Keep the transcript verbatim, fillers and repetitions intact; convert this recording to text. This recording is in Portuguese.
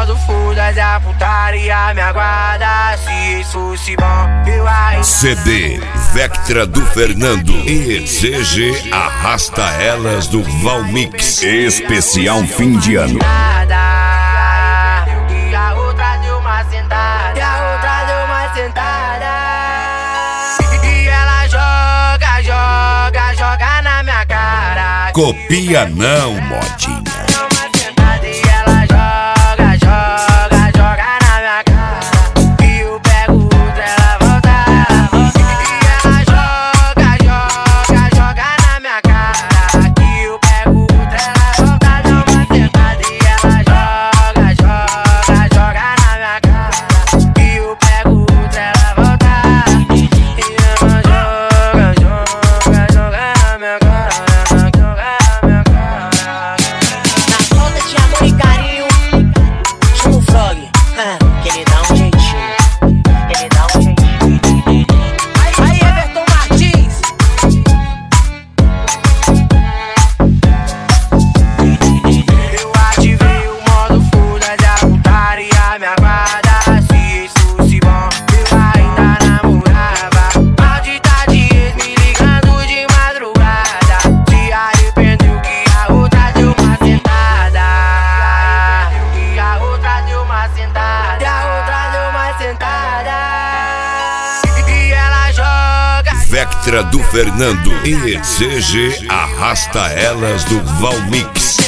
modo fudas, a putaria me aguarda. Se isso fosse bom, eu ainda... C D Vectra do Fernando e C G Arrasta Elas do Valmix. Especial fim de ano. E a outra deu uma sentada, e a outra deu uma sentada. E ela joga, joga, joga na minha cara. Copia não, modinha. Vectra do Fernando e C G Arrasta Elas do Valmix.